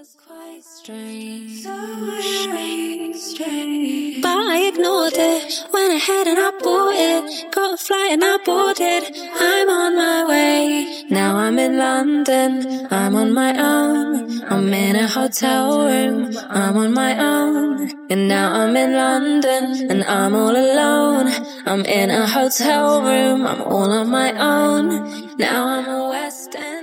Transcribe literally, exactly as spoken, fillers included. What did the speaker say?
quite strange, so strange, strange. But I ignored it, went ahead and I bought it. Got a flight and I boarded, I'm on my way. Now I'm in London, I'm on my own. I'm in a hotel room, I'm on my own. And now I'm in London, and I'm all alone. I'm in a hotel room, I'm all on my own. Now I'm a West End.